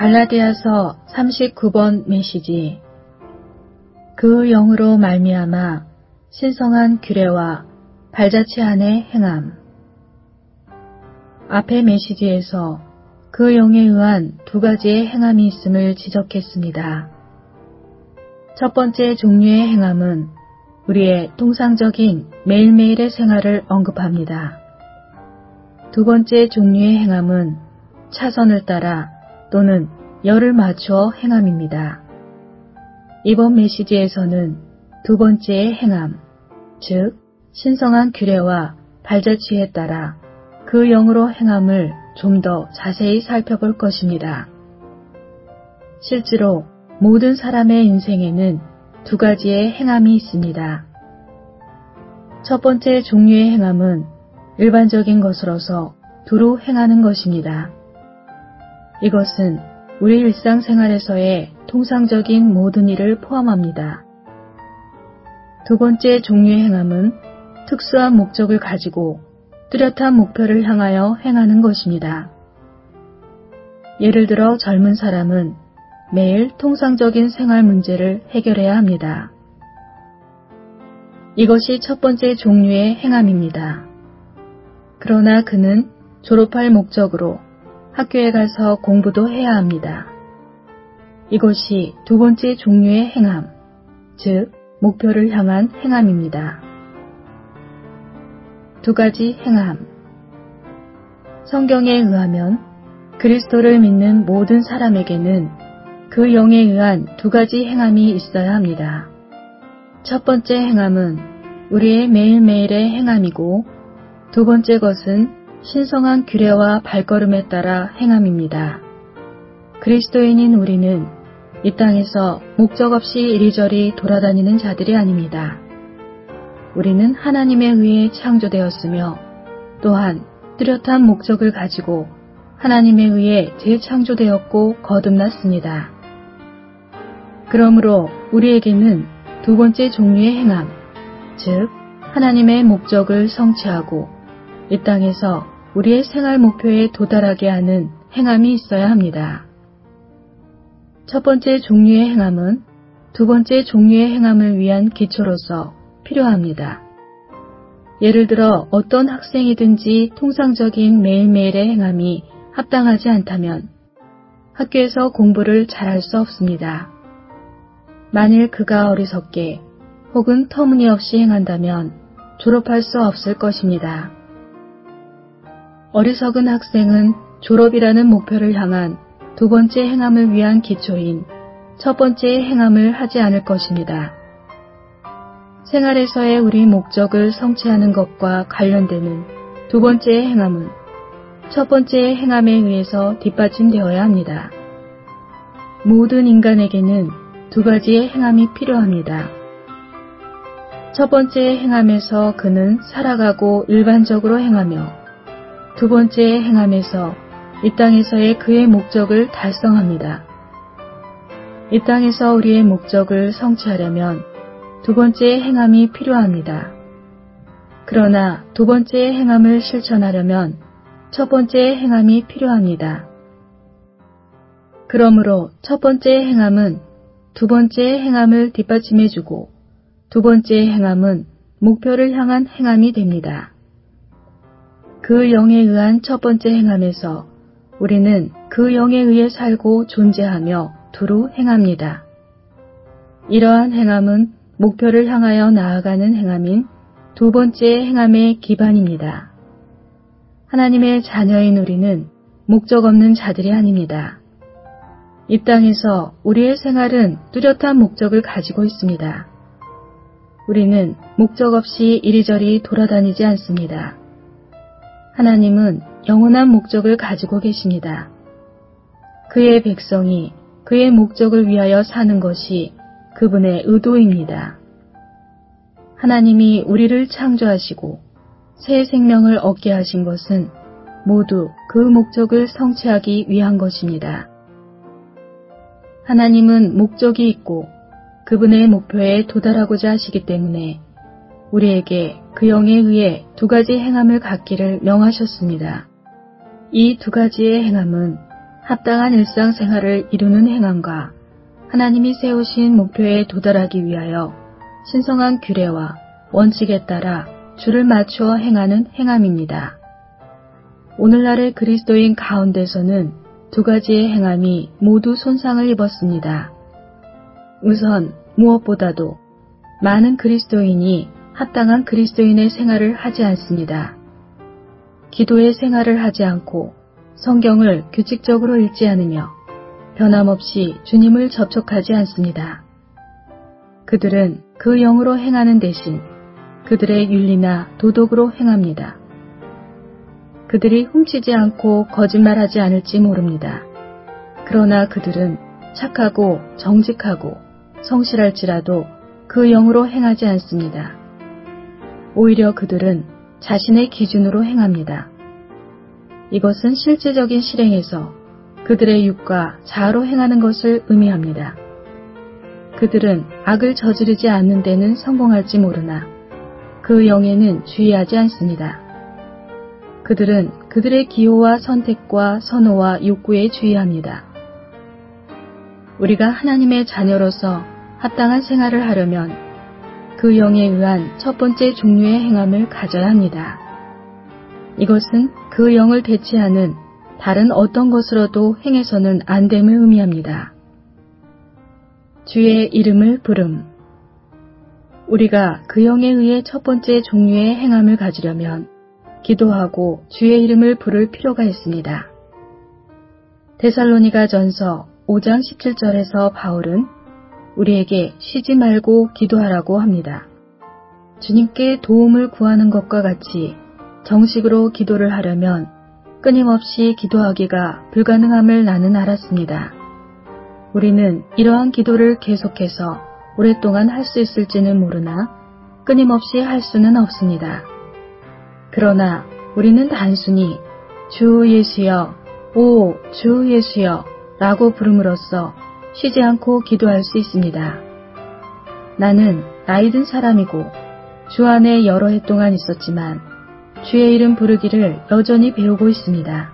갈라디아서 39번 메시지. 그 영으로 말미암아 신성한 규례와 발자취 안의 행함. 앞의 메시지에서 그 영에 의한 두 가지의 행함이 있음을 지적했습니다. 첫 번째 종류의 행함은 우리의 통상적인 매일매일의 생활을 언급합니다. 두 번째 종류의 행함은 차선을 따라 또는 열을 맞추어 행함입니다. 이번 메시지에서는 두 번째의 행함, 즉 신성한 규례와 발자취에 따라 그 영으로 행함을 좀 더 자세히 살펴볼 것입니다. 실제로 모든 사람의 인생에는 두 가지의 행함이 있습니다. 첫 번째 종류의 행함은 일반적인 것으로서 두루 행하는 것입니다. 이것은 우리 일상생활에서의 통상적인 모든 일을 포함합니다. 두 번째 종류의 행함은 특수한 목적을 가지고 뚜렷한 목표를 향하여 행하는 것입니다. 예를 들어 젊은 사람은 매일 통상적인 생활 문제를 해결해야 합니다. 이것이 첫 번째 종류의 행함입니다. 그러나 그는 졸업할 목적으로 학교에 가서 공부도 해야 합니다. 이것이 두 번째 종류의 행함, 즉 목표를 향한 행함입니다. 두 가지 행함. 성경에 의하면 그리스도를 믿는 모든 사람에게는 그 영에 의한 두 가지 행함이 있어야 합니다. 첫 번째 행함은 우리의 매일매일의 행함이고 두 번째 것은 신성한 규례와 발걸음에 따라 행함입니다. 그리스도인인 우리는 이 땅에서 목적 없이 이리저리 돌아다니는 자들이 아닙니다. 우리는 하나님에 의해 창조되었으며 또한 뚜렷한 목적을 가지고 하나님에 의해 재창조되었고 거듭났습니다. 그러므로 우리에게는 두 번째 종류의 행함, 즉 하나님의 목적을 성취하고 이 땅에서 우리의 생활 목표에 도달하게 하는 행함이 있어야 합니다. 첫 번째 종류의 행함은 두 번째 종류의 행함을 위한 기초로서 필요합니다. 예를 들어 어떤 학생이든지 통상적인 매일매일의 행함이 합당하지 않다면 학교에서 공부를 잘할 수 없습니다. 만일 그가 어리석게 혹은 터무니없이 행한다면 졸업할 수 없을 것입니다. 어리석은 학생은 졸업이라는 목표를 향한 두 번째 행함을 위한 기초인 첫 번째 행함을 하지 않을 것입니다. 생활에서의 우리 목적을 성취하는 것과 관련되는 두 번째의 행함은 첫 번째의 행함에 의해서 뒷받침되어야 합니다. 모든 인간에게는 두 가지의 행함이 필요합니다. 첫 번째의 행함에서 그는 살아가고 일반적으로 행하며 두 번째의 행함에서 이 땅에서의 그의 목적을 달성합니다. 이 땅에서 우리의 목적을 성취하려면 두 번째의 행함이 필요합니다. 그러나 두 번째의 행함을 실천하려면 첫 번째의 행함이 필요합니다. 그러므로 첫 번째의 행함은 두 번째의 행함을 뒷받침해주고 두 번째의 행함은 목표를 향한 행함이 됩니다. 그 영에 의한 첫 번째 행함에서 우리는 그 영에 의해 살고 존재하며 두루 행합니다. 이러한 행함은 목표를 향하여 나아가는 행함인 두 번째의 행함의 기반입니다. 하나님의 자녀인 우리는 목적 없는 자들이 아닙니다. 이 땅에서 우리의 생활은 뚜렷한 목적을 가지고 있습니다. 우리는 목적 없이 이리저리 돌아다니지 않습니다. 하나님은 영원한 목적을 가지고 계십니다. 그의 백성이 그의 목적을 위하여 사는 것이 그분의 의도입니다. 하나님이 우리를 창조하시고 새 생명을 얻게 하신 것은 모두 그 목적을 성취하기 위한 것입니다. 하나님은 목적이 있고 그분의 목표에 도달하고자 하시기 때문에 우리에게 그 영에 의해 두 가지 행함을 갖기를 명하셨습니다. 이 두 가지의 행함은 합당한 일상생활을 이루는 행함과 하나님이 세우신 목표에 도달하기 위하여 신성한 규례와 원칙에 따라 줄을 맞추어 행하는 행함입니다. 오늘날의 그리스도인 가운데서는 두 가지의 행함이 모두 손상을 입었습니다. 우선 무엇보다도 많은 그리스도인이 합당한 그리스도인의 생활을 하지 않습니다. 기도의 생활을 하지 않고 성경을 규칙적으로 읽지 않으며 변함없이 주님을 접촉하지 않습니다. 그들은 그 영으로 행하는 대신 그들의 윤리나 도덕으로 행합니다. 그들이 훔치지 않고 거짓말하지 않을지 모릅니다. 그러나 그들은 착하고 정직하고 성실할지라도 그 영으로 행하지 않습니다. 오히려 그들은 자신의 기준으로 행합니다. 이것은 실제적인 실행에서 그들의 육과 자아로 행하는 것을 의미합니다. 그들은 악을 저지르지 않는 데는 성공할지 모르나 그 영에는 주의하지 않습니다. 그들은 그들의 기호와 선택과 선호와 욕구에 주의합니다. 우리가 하나님의 자녀로서 합당한 생활을 하려면 그 영에 의한 첫 번째 종류의 행함을 가져야 합니다. 이것은 그 영을 대체하는 다른 어떤 것으로도 행해서는 안 됨을 의미합니다. 주의 이름을 부름. 우리가 그 영에 의해 첫 번째 종류의 행함을 가지려면 기도하고 주의 이름을 부를 필요가 있습니다. 데살로니가 전서 5장 17절에서 바울은 우리에게 쉬지 말고 기도하라고 합니다. 주님께 도움을 구하는 것과 같이 정식으로 기도를 하려면 끊임없이 기도하기가 불가능함을 나는 알았습니다. 우리는 이러한 기도를 계속해서 오랫동안 할 수 있을지는 모르나 끊임없이 할 수는 없습니다. 그러나 우리는 단순히 주 예수여, 오 주 예수여 라고 부름으로써 쉬지 않고 기도할 수 있습니다. 나는 나이 든 사람이고 주 안에 여러 해 동안 있었지만 주의 이름 부르기를 여전히 배우고 있습니다.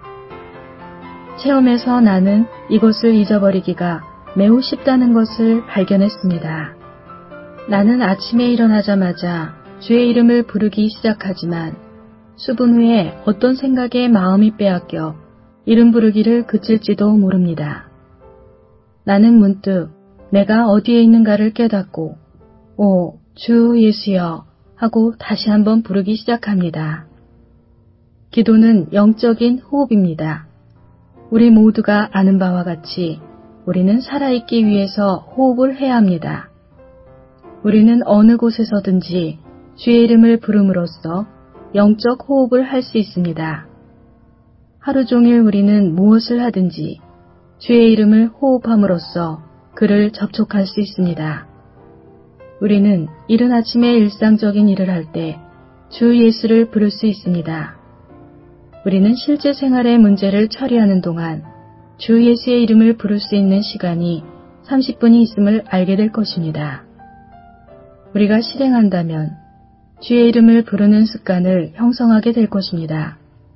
체험에서 나는 이것을 잊어버리기가 매우 쉽다는 것을 발견했습니다. 나는 아침에 일어나자마자 주의 이름을 부르기 시작하지만 수분 후에 어떤 생각에 마음이 빼앗겨 이름 부르기를 그칠지도 모릅니다. 나는 문득 내가 어디에 있는가를 깨닫고 오, 주 예수여 하고 다시 한번 부르기 시작합니다. 기도는 영적인 호흡입니다. 우리 모두가 아는 바와 같이 우리는 살아있기 위해서 호흡을 해야 합니다. 우리는 어느 곳에서든지 주의 이름을 부름으로써 영적 호흡을 할 수 있습니다. 하루 종일 우리는 무엇을 하든지 주의 이름을 호흡함으로써 그를 접촉할 수 있습니다. 우리는 이른 아침에 일상적인 일을 할 때 주 예수를 부를 수 있습니다. 우리는 실제 생활의 문제를 처리하는 동안 주 예수의 이름을 부를 수 있는 시간이 30분이 있음을 알게 될 것입니다. 우리가 실행한다면 주의 이름을 부르는 습관을 형성하게 될 것입니다.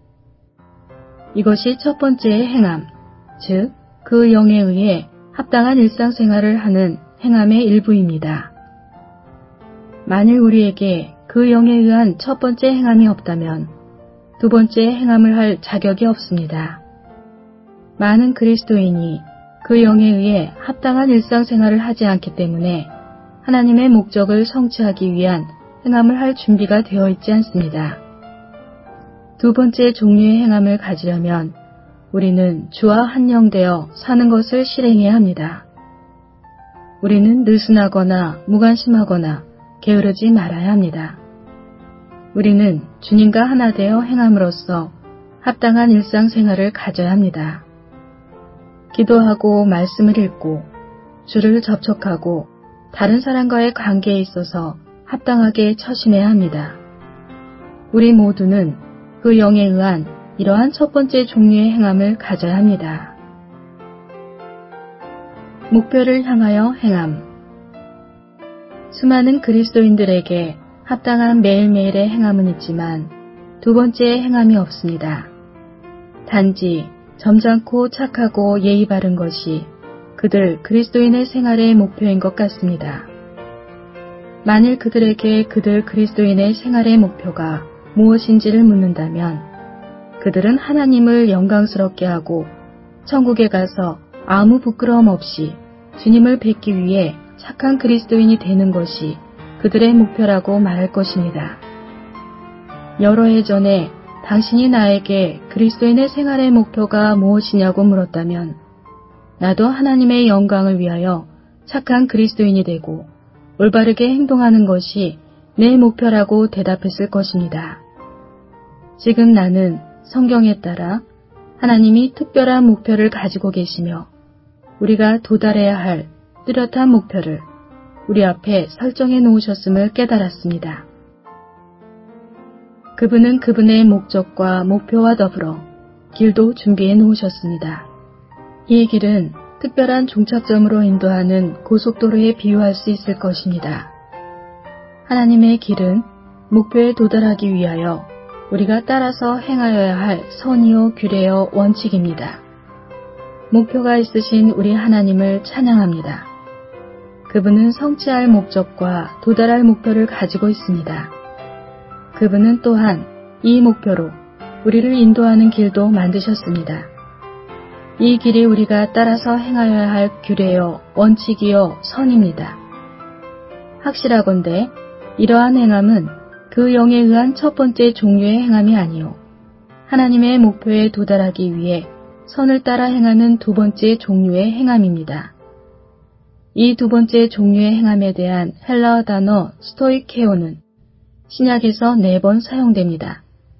이것이 첫 번째의 행함, 즉 그 영에 의해 합당한 일상생활을 하는 행함의 일부입니다. 만일 우리에게 그 영에 의한 첫 번째 행함이 없다면 두 번째 행함을 할 자격이 없습니다. 많은 그리스도인이 그 영에 의해 합당한 일상생활을 하지 않기 때문에 하나님의 목적을 성취하기 위한 행함을 할 준비가 되어 있지 않습니다. 두 번째 종류의 행함을 가지려면 우리는 주와 한영되어 사는 것을 실행해야 합니다. 우리는 느슨하거나 무관심하거나 게으르지 말아야 합니다. 우리는 주님과 하나 되어 행함으로써 합당한 일상생활을 가져야 합니다. 기도하고 말씀을 읽고 주를 접촉하고 다른 사람과의 관계에 있어서 합당하게 처신해야 합니다. 우리 모두는 그 영에 의한 이러한 첫 번째 종류의 행함을 가져야 합니다. 목표를 향하여 행함. 수많은 그리스도인들에게 합당한 매일매일의 행함은 있지만 두 번째의 행함이 없습니다. 단지 점잖고 착하고 예의 바른 것이 그들 그리스도인의 생활의 목표인 것 같습니다. 만일 그들에게 그들 그리스도인의 생활의 목표가 무엇인지를 묻는다면 그들은 하나님을 영광스럽게 하고 천국에 가서 아무 부끄러움 없이 주님을 뵙기 위해 착한 그리스도인이 되는 것이 그들의 목표라고 말할 것입니다. 여러 해 전에 당신이 나에게 그리스도인의 생활의 목표가 무엇이냐고 물었다면 나도 하나님의 영광을 위하여 착한 그리스도인이 되고 올바르게 행동하는 것이 내 목표라고 대답했을 것입니다. 지금 나는 성경에 따라 하나님이 특별한 목표를 가지고 계시며 우리가 도달해야 할 뚜렷한 목표를 우리 앞에 설정해 놓으셨음을 깨달았습니다. 그분은 그분의 목적과 목표와 더불어 길도 준비해 놓으셨습니다. 이 길은 특별한 종착점으로 인도하는 고속도로에 비유할 수 있을 것입니다. 하나님의 길은 목표에 도달하기 위하여 우리가 따라서 행하여야 할 선이요 규례요 원칙입니다. 목표가 있으신 우리 하나님을 찬양합니다. 그분은 성취할 목적과 도달할 목표를 가지고 있습니다. 그분은 또한 이 목표로 우리를 인도하는 길도 만드셨습니다. 이 길이 우리가 따라서 행하여야 할 규례요, 원칙이요, 선입니다. 확실하건대 이러한 행함은 그 영에 의한 첫 번째 종류의 행함이 아니요 하나님의 목표에 도달하기 위해 선을 따라 행하는 두 번째 종류의 행함입니다. 이 두 번째 종류의 행함에 대한 헬라어 단어 스토이케오는 신약에서 4번 사용됩니다.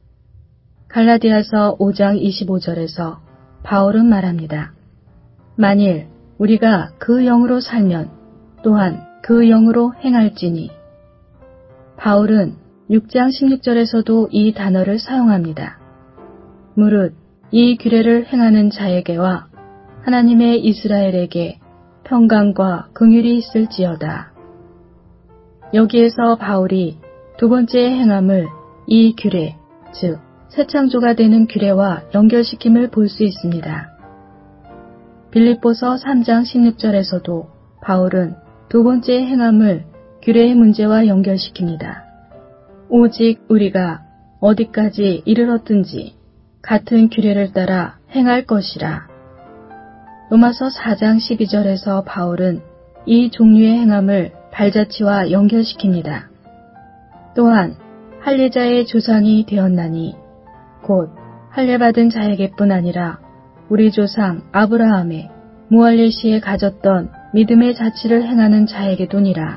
갈라디아서 5장 25절에서 바울은 말합니다. 만일 우리가 그 영으로 살면 또한 그 영으로 행할지니. 바울은 6장 16절에서도 이 단어를 사용합니다. 무릇 이 규례를 행하는 자에게와 하나님의 이스라엘에게 평강과 긍휼이 있을지어다. 여기에서 바울이 두 번째 행함을 이 규례, 즉 새 창조가 되는 규례와 연결시킴을 볼 수 있습니다. 빌립보서 3장 16절에서도 바울은 두 번째 행함을 규례의 문제와 연결시킵니다. 오직 우리가 어디까지 이르렀든지 같은 규례를 따라 행할 것이라. 로마서 4장 12절에서 바울은 이 종류의 행함을 발자취와 연결시킵니다. 또한 할례자의 조상이 되었나니 곧 할례받은 자에게뿐 아니라 우리 조상 아브라함의 무할례 시에 가졌던 믿음의 자취를 행하는 자에게도니라.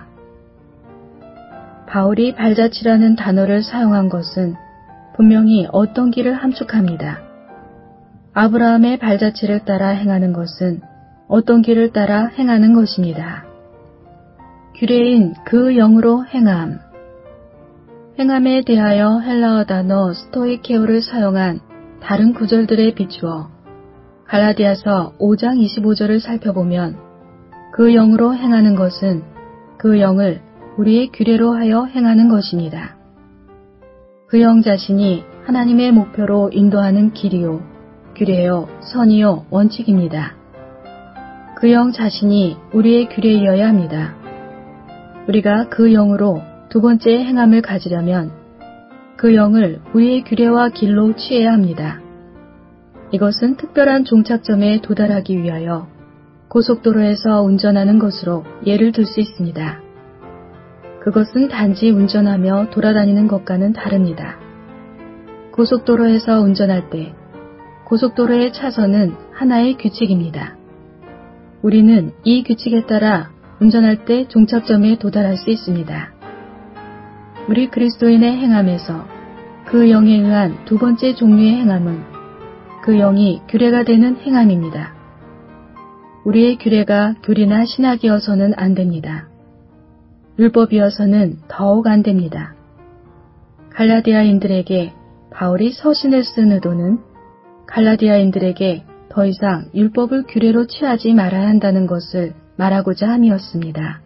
바울이 발자취라는 단어를 사용한 것은 분명히 어떤 길을 함축합니다. 아브라함의 발자취를 따라 행하는 것은 어떤 길을 따라 행하는 것입니다. 규례인 그 영으로 행함. 행함에 대하여 헬라어 단어 스토이케오를 사용한 다른 구절들에 비추어 갈라디아서 5장 25절을 살펴보면 그 영으로 행하는 것은 그 영을 우리의 규례로 하여 행하는 것입니다. 그 영 자신이 하나님의 목표로 인도하는 길이요, 규례요, 선이요, 원칙입니다. 그 영 자신이 우리의 규례이어야 합니다. 우리가 그 영으로 두 번째 행함을 가지려면 그 영을 우리의 규례와 길로 취해야 합니다. 이것은 특별한 종착점에 도달하기 위하여 고속도로에서 운전하는 것으로 예를 들 수 있습니다. 그것은 단지 운전하며 돌아다니는 것과는 다릅니다. 고속도로에서 운전할 때 고속도로의 차선은 하나의 규칙입니다. 우리는 이 규칙에 따라 운전할 때 종착점에 도달할 수 있습니다. 우리 그리스도인의 행함에서 그 영에 의한 두 번째 종류의 행함은 그 영이 규례가 되는 행함입니다. 우리의 규례가 교리나 신학이어서는 안 됩니다. 율법이어서는 더욱 안 됩니다. 갈라디아인들에게 바울이 서신을 쓴 의도는 갈라디아인들에게 더 이상 율법을 규례로 취하지 말아야 한다는 것을 말하고자 함이었습니다.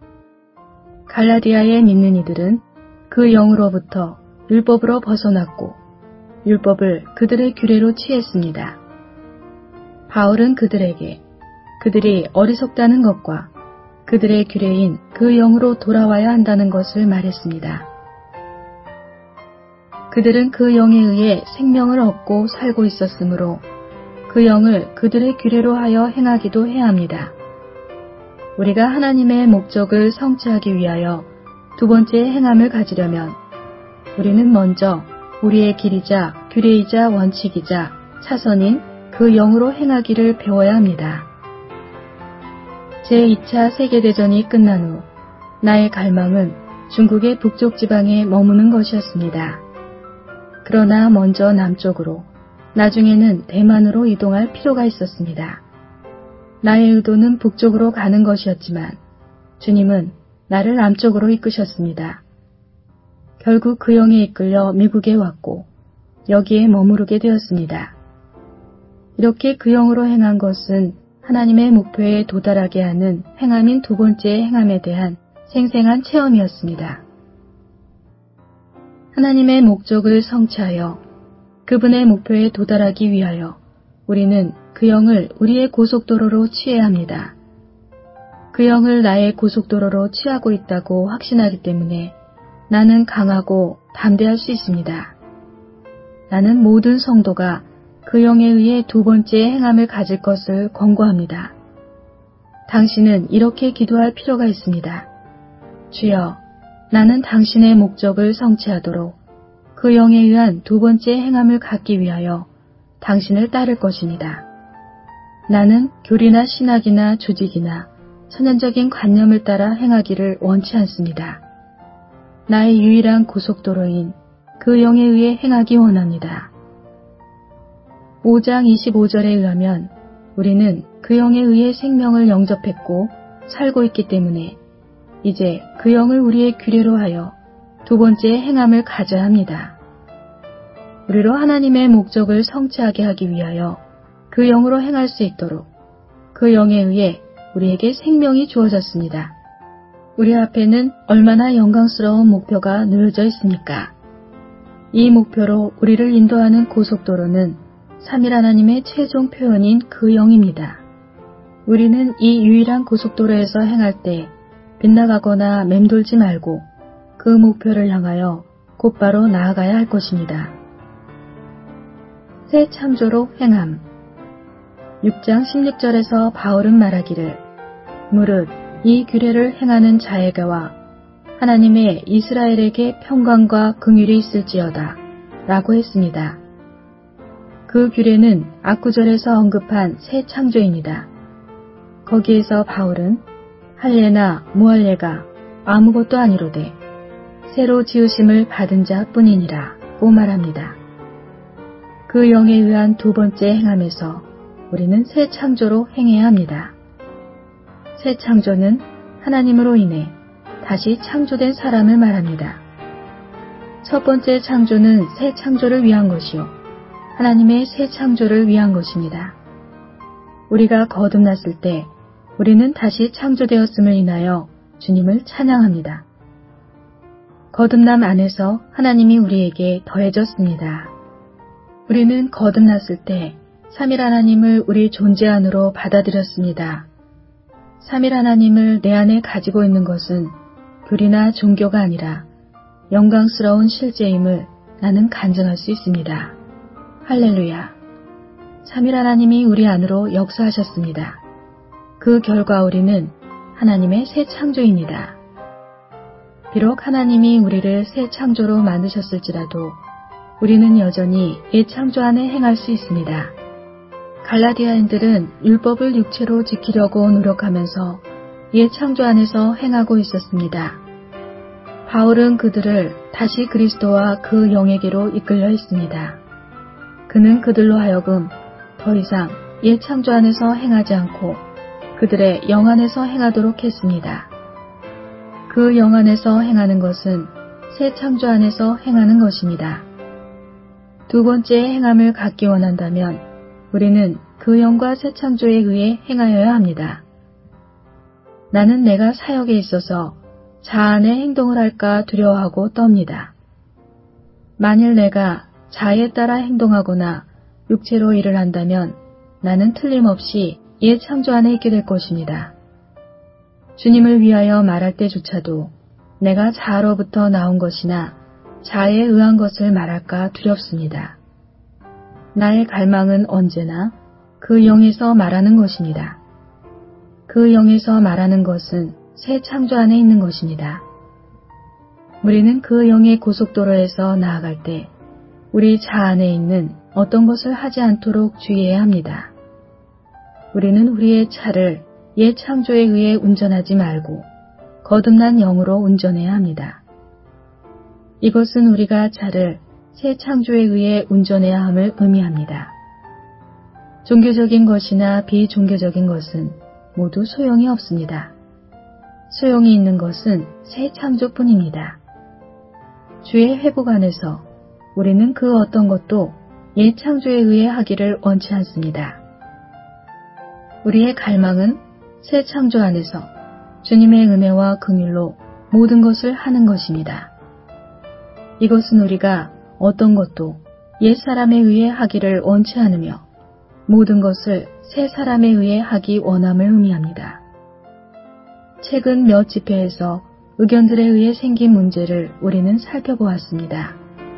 갈라디아에 믿는 이들은 그 영으로부터 율법으로 벗어났고 율법을 그들의 규례로 취했습니다. 바울은 그들에게 그들이 어리석다는 것과 그들의 규례인 그 영으로 돌아와야 한다는 것을 말했습니다. 그들은 그 영에 의해 생명을 얻고 살고 있었으므로 그 영을 그들의 규례로 하여 행하기도 해야 합니다. 우리가 하나님의 목적을 성취하기 위하여 두 번째의 행함을 가지려면 우리는 먼저 우리의 길이자 규례이자 원칙이자 차선인 그 영으로 행하기를 배워야 합니다. 제2차 세계대전이 끝난 후 나의 갈망은 중국의 북쪽 지방에 머무는 것이었습니다. 그러나 먼저 남쪽으로, 나중에는 대만으로 이동할 필요가 있었습니다. 나의 의도는 북쪽으로 가는 것이었지만 주님은 나를 남쪽으로 이끄셨습니다. 결국 그 영에 이끌려 미국에 왔고 여기에 머무르게 되었습니다. 이렇게 그 영으로 행한 것은 하나님의 목표에 도달하게 하는 행함인 두 번째의 행함에 대한 생생한 체험이었습니다. 하나님의 목적을 성취하여 그분의 목표에 도달하기 위하여 우리는 그 영을 우리의 고속도로로 취해야 합니다. 그 영을 나의 고속도로로 취하고 있다고 확신하기 때문에 나는 강하고 담대할 수 있습니다. 나는 모든 성도가 그 영에 의해 두 번째의 행함을 가질 것을 권고합니다. 당신은 이렇게 기도할 필요가 있습니다. 주여, 나는 당신의 목적을 성취하도록 그 영에 의한 두 번째 행함을 갖기 위하여 당신을 따를 것입니다. 나는 교리나 신학이나 조직이나 천연적인 관념을 따라 행하기를 원치 않습니다. 나의 유일한 고속도로인 그 영에 의해 행하기 원합니다. 5장 25절에 의하면 우리는 그 영에 의해 생명을 영접했고 살고 있기 때문에 이제 그 영을 우리의 규례로 하여 두 번째의 행함을 가져야 합니다. 우리로 하나님의 목적을 성취하게 하기 위하여 그 영으로 행할 수 있도록 그 영에 의해 우리에게 생명이 주어졌습니다. 우리 앞에는 얼마나 영광스러운 목표가 놓여져 있습니까? 이 목표로 우리를 인도하는 고속도로는 삼일 하나님의 최종 표현인 그 영입니다. 우리는 이 유일한 고속도로에서 행할 때 빗나가거나 맴돌지 말고 그 목표를 향하여 곧바로 나아가야 할 것입니다. 새 창조로 행함. 6장 16절에서 바울은 말하기를 무릇 이 규례를 행하는 자에게와 하나님의 이스라엘에게 평강과 긍휼이 있을지어다 라고 했습니다. 그 규례는 앞구절에서 언급한 새 창조입니다. 거기에서 바울은 할례나 무할례가 아무것도 아니로되 새로 지으심을 받은 자뿐이니라 고 말합니다. 그 영에 의한 두 번째 행함에서 우리는 새 창조로 행해야 합니다. 새 창조는 하나님으로 인해 다시 창조된 사람을 말합니다. 첫 번째 창조는 새 창조를 위한 것이요 하나님의 새 창조를 위한 것입니다. 우리가 거듭났을 때 우리는 다시 창조되었음을 인하여 주님을 찬양합니다. 거듭남 안에서 하나님이 우리에게 더해졌습니다. 우리는 거듭났을 때 삼일 하나님을 우리 존재 안으로 받아들였습니다. 삼일 하나님을 내 안에 가지고 있는 것은 교리나 종교가 아니라 영광스러운 실제임을 나는 간증할 수 있습니다. 할렐루야. 삼일 하나님이 우리 안으로 역사하셨습니다. 그 결과 우리는 하나님의 새 창조입니다. 비록 하나님이 우리를 새 창조로 만드셨을지라도 우리는 여전히 옛 창조 안에 행할 수 있습니다. 갈라디아인들은 율법을 육체로 지키려고 노력하면서 옛 창조 안에서 행하고 있었습니다. 바울은 그들을 다시 그리스도와 그 영에게로 이끌려 했습니다. 그는 그들로 하여금 더 이상 옛 창조 안에서 행하지 않고 그들의 영 안에서 행하도록 했습니다. 그 영 안에서 행하는 것은 새 창조 안에서 행하는 것입니다. 두 번째의 행함을 갖기 원한다면 우리는 그 영과 새 창조에 의해 행하여야 합니다. 나는 내가 사역에 있어서 자아의 행동을 할까 두려워하고 떱니다. 만일 내가 자아에 따라 행동하거나 육체로 일을 한다면 나는 틀림없이 옛 창조 안에 있게 될 것입니다. 주님을 위하여 말할 때조차도 내가 자아로부터 나온 것이나 자아에 의한 것을 말할까 두렵습니다. 나의 갈망은 언제나 그 영에서 말하는 것입니다. 그 영에서 말하는 것은 새 창조 안에 있는 것입니다. 우리는 그 영의 고속도로에서 나아갈 때 우리 자아 안에 있는 어떤 것을 하지 않도록 주의해야 합니다. 우리는 우리의 차를 옛 창조에 의해 운전하지 말고 거듭난 영으로 운전해야 합니다. 이것은 우리가 차를 새 창조에 의해 운전해야 함을 의미합니다. 종교적인 것이나 비종교적인 것은 모두 소용이 없습니다. 소용이 있는 것은 새 창조뿐입니다. 주의 회복 안에서 우리는 그 어떤 것도 옛 창조에 의해 하기를 원치 않습니다. 우리의 갈망은 새 창조 안에서 주님의 은혜와 긍휼로 모든 것을 하는 것입니다. 이것은 우리가 어떤 것도 옛 사람에 의해 하기를 원치 않으며 모든 것을 새 사람에 의해 하기 원함을 의미합니다. 최근 몇 집회에서 의견들에 의해 생긴 문제를 우리는 살펴보았습니다.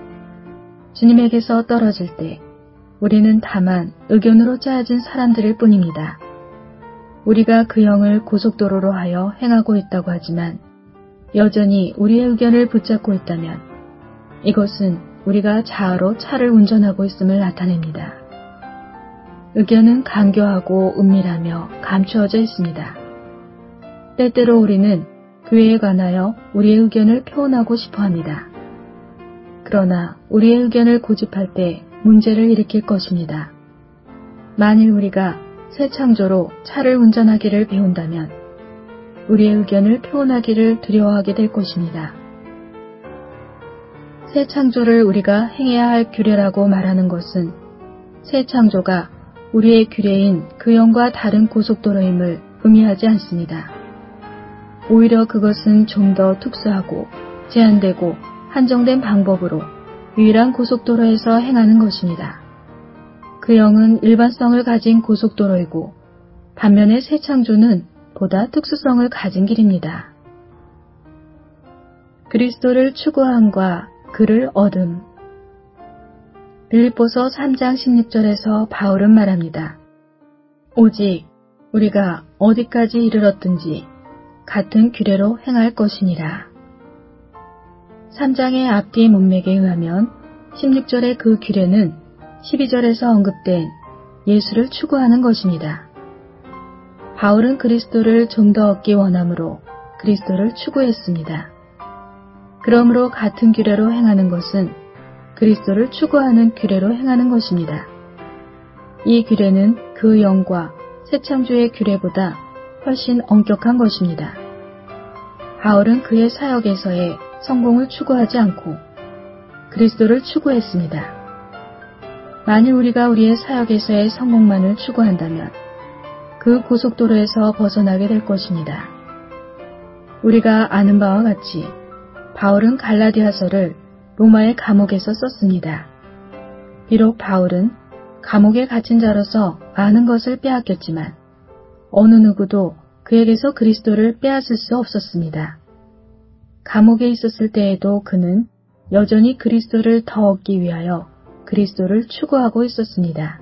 주님에게서 떨어질 때 우리는 다만 의견으로 짜여진 사람들일 뿐입니다. 우리가 그 영을 고속도로로 하여 행하고 있다고 하지만 여전히 우리의 의견을 붙잡고 있다면 이것은 우리가 자아로 차를 운전하고 있음을 나타냅니다. 의견은 간교하고 은밀하며 감추어져 있습니다. 때때로 우리는 교회에 관하여 우리의 의견을 표현하고 싶어 합니다. 그러나 우리의 의견을 고집할 때 문제를 일으킬 것입니다. 만일 우리가 새 창조로 차를 운전하기를 배운다면 우리의 의견을 표현하기를 두려워하게 될 것입니다. 새 창조를 우리가 행해야 할 규례라고 말하는 것은 새 창조가 우리의 규례인 그 영과 다른 고속도로임을 의미하지 않습니다. 오히려 그것은 좀 더 특수하고 제한되고 한정된 방법으로 유일한 고속도로에서 행하는 것입니다. 그 영은 일반성을 가진 고속도로이고 반면에 새 창조는 보다 특수성을 가진 길입니다. 그리스도를 추구함과 그를 얻음. 빌립보서 3장 16절에서 바울은 말합니다. 오직 우리가 어디까지 이르렀든지 같은 규례로 행할 것이니라. 3장의 앞뒤 문맥에 의하면 16절의 그 규례는 12절에서 언급된 예수를 추구하는 것입니다. 바울은 그리스도를 좀 더 얻기 원함으로 그리스도를 추구했습니다. 그러므로 같은 규례로 행하는 것은 그리스도를 추구하는 규례로 행하는 것입니다. 이 규례는 그 영과 새 창조의 규례보다 훨씬 엄격한 것입니다. 바울은 그의 사역에서의 성공을 추구하지 않고 그리스도를 추구했습니다. 만일 우리가 우리의 사역에서의 성공만을 추구한다면 그 고속도로에서 벗어나게 될 것입니다. 우리가 아는 바와 같이 바울은 갈라디아서를 로마의 감옥에서 썼습니다. 비록 바울은 감옥에 갇힌 자로서 많은 것을 빼앗겼지만 어느 누구도 그에게서 그리스도를 빼앗을 수 없었습니다. 감옥에 있었을 때에도 그는 여전히 그리스도를 더 얻기 위하여 그리스도를 추구하고 있었습니다.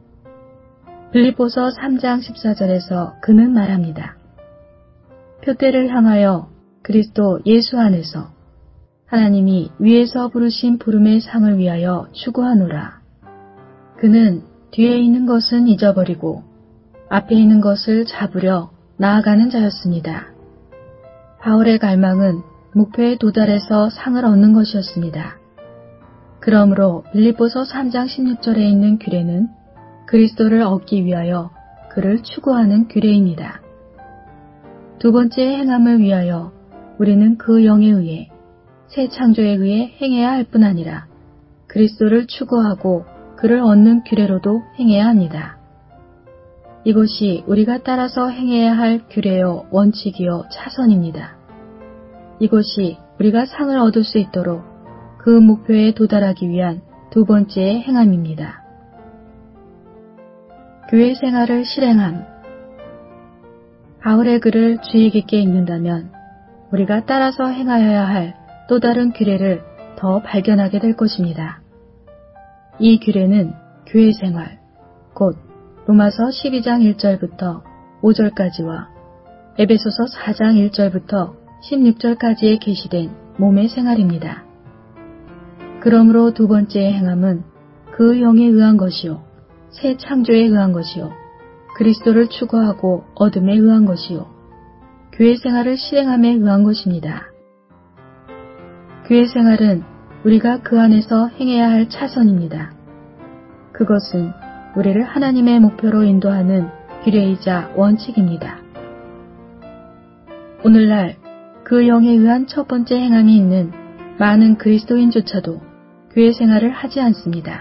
빌립보서 3장 14절에서 그는 말합니다. 표대를 향하여 그리스도 예수 안에서 하나님이 위에서 부르신 부름의 상을 위하여 추구하노라. 그는 뒤에 있는 것은 잊어버리고 앞에 있는 것을 잡으려 나아가는 자였습니다. 바울의 갈망은 목표에 도달해서 상을 얻는 것이었습니다. 그러므로 빌립보서 3장 16절에 있는 규례는 그리스도를 얻기 위하여 그를 추구하는 규례입니다. 두 번째 행함을 위하여 우리는 그 영에 의해 새 창조에 의해 행해야 할 뿐 아니라 그리스도를 추구하고 그를 얻는 규례로도 행해야 합니다. 이것이 우리가 따라서 행해야 할 규례요 원칙이요 차선입니다. 이것이 우리가 상을 얻을 수 있도록 그 목표에 도달하기 위한 두 번째의 행함입니다. 교회 생활을 실행함. 바울의 글을 주의 깊게 읽는다면 우리가 따라서 행하여야 할 또 다른 규례를 더 발견하게 될 것입니다. 이 규례는 교회 생활, 곧 로마서 12장 1절부터 5절까지와 에베소서 4장 1절부터 16절까지에 게시된 몸의 생활입니다. 그러므로 두 번째의 행함은 그 영에 의한 것이요, 새 창조에 의한 것이요, 그리스도를 추구하고 얻음에 의한 것이요, 교회 생활을 실행함에 의한 것입니다. 교회 생활은 우리가 그 안에서 행해야 할 차선입니다. 그것은 우리를 하나님의 목표로 인도하는 규례이자 원칙입니다. 오늘날 그 영에 의한 첫 번째 행함이 있는 많은 그리스도인조차도 교회 생활을 하지 않습니다.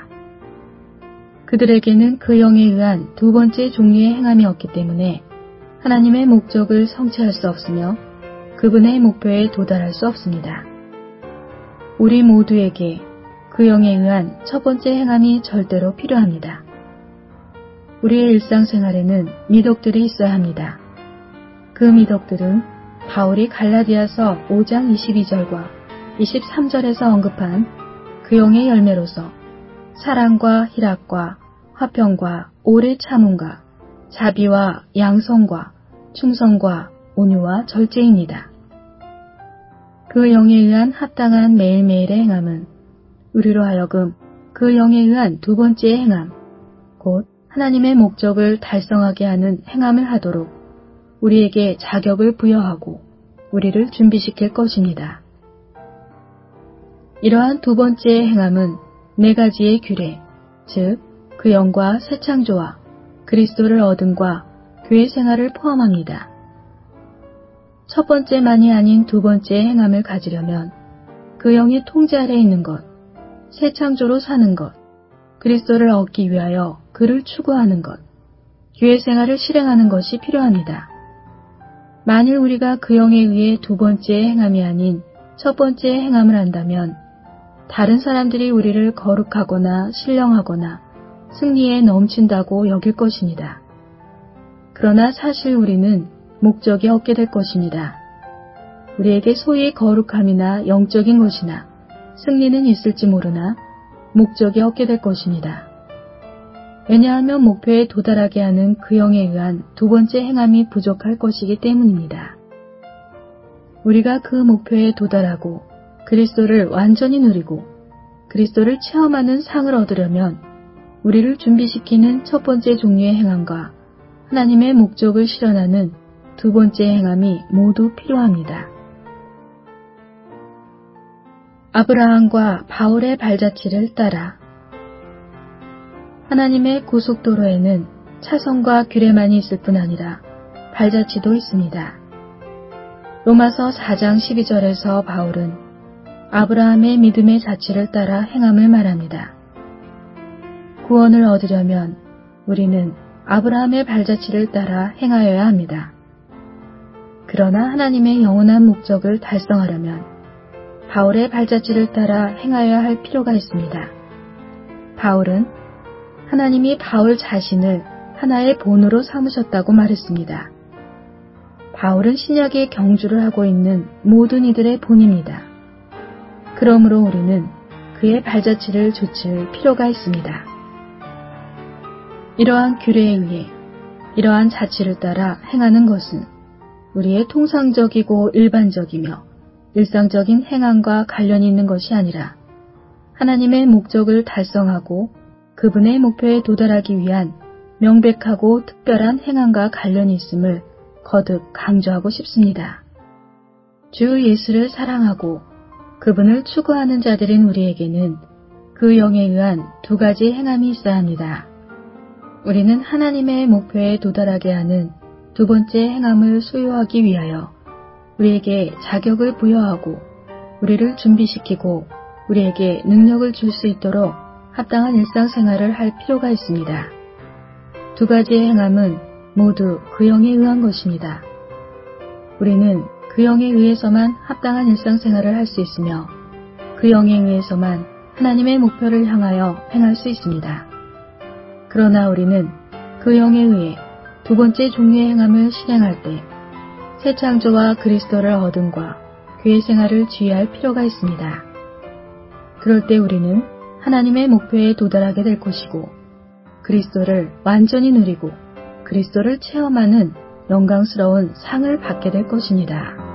그들에게는 그 영에 의한 두 번째 종류의 행함이 없기 때문에 하나님의 목적을 성취할 수 없으며 그분의 목표에 도달할 수 없습니다. 우리 모두에게 그 영에 의한 첫 번째 행함이 절대로 필요합니다. 우리의 일상생활에는 미덕들이 있어야 합니다. 그 미덕들은 바울이 갈라디아서 5장 22절과 23절에서 언급한 그 영의 열매로서 사랑과 희락과 화평과 오래 참음과 자비와 양성과 충성과 온유와 절제입니다. 그 영에 의한 합당한 매일매일의 행함은 우리로 하여금 그 영에 의한 두 번째의 행함, 곧 하나님의 목적을 달성하게 하는 행함을 하도록 우리에게 자격을 부여하고 우리를 준비시킬 것입니다. 이러한 두 번째의 행함은 네 가지의 규례, 즉 그 영과 새 창조와 그리스도를 얻음과 교회 생활을 포함합니다. 첫 번째만이 아닌 두 번째의 행함을 가지려면 그 영의 통제 아래 있는 것, 새 창조로 사는 것, 그리스도를 얻기 위하여 그를 추구하는 것, 교회 생활을 실행하는 것이 필요합니다. 만일 우리가 그 영에 의해 두 번째의 행함이 아닌 첫 번째의 행함을 한다면 다른 사람들이 우리를 거룩하거나 신령하거나 승리에 넘친다고 여길 것입니다. 그러나 사실 우리는 목적이 없게 될 것입니다. 우리에게 소위 거룩함이나 영적인 것이나 승리는 있을지 모르나 목적이 없게 될 것입니다. 왜냐하면 목표에 도달하게 하는 그 영에 의한 두 번째 행함이 부족할 것이기 때문입니다. 우리가 그 목표에 도달하고 그리스도를 완전히 누리고 그리스도를 체험하는 상을 얻으려면 우리를 준비시키는 첫 번째 종류의 행함과 하나님의 목적을 실현하는 두 번째 행함이 모두 필요합니다. 아브라함과 바울의 발자취를 따라 하나님의 고속도로에는 차선과 규례만이 있을 뿐 아니라 발자취도 있습니다. 로마서 4장 12절에서 바울은 아브라함의 믿음의 자취를 따라 행함을 말합니다. 구원을 얻으려면 우리는 아브라함의 발자취를 따라 행하여야 합니다. 그러나 하나님의 영원한 목적을 달성하려면 바울의 발자취를 따라 행하여야 할 필요가 있습니다. 바울은 하나님이 바울 자신을 하나의 본으로 삼으셨다고 말했습니다. 바울은 신약의 경주를 하고 있는 모든 이들의 본입니다. 그러므로 우리는 그의 발자취를 좇을 필요가 있습니다. 이러한 규례에 의해 이러한 자취를 따라 행하는 것은 우리의 통상적이고 일반적이며 일상적인 행함과 관련이 있는 것이 아니라 하나님의 목적을 달성하고 그분의 목표에 도달하기 위한 명백하고 특별한 행함과 관련이 있음을 거듭 강조하고 싶습니다. 주 예수를 사랑하고 그분을 추구하는 자들인 우리에게는 그 영에 의한 두 가지 행함이 있어야 합니다. 우리는 하나님의 목표에 도달하게 하는 두 번째 행함을 소유하기 위하여 우리에게 자격을 부여하고 우리를 준비시키고 우리에게 능력을 줄 수 있도록 합당한 일상생활을 할 필요가 있습니다. 두 가지의 행함은 모두 그 영에 의한 것입니다. 우리는 그 영에 의해서만 합당한 일상생활을 할 수 있으며 그 영에 의해서만 하나님의 목표를 향하여 행할 수 있습니다. 그러나 우리는 그 그 영에 의해 두 번째 종류의 행함을 실행할 때 새 창조와 그리스도를 얻음과 교회 생활을 주의할 필요가 있습니다. 그럴 때 우리는 하나님의 목표에 도달하게 될 것이고 그리스도를 완전히 누리고 그리스도를 체험하는 영광스러운 상을 받게 될 것입니다.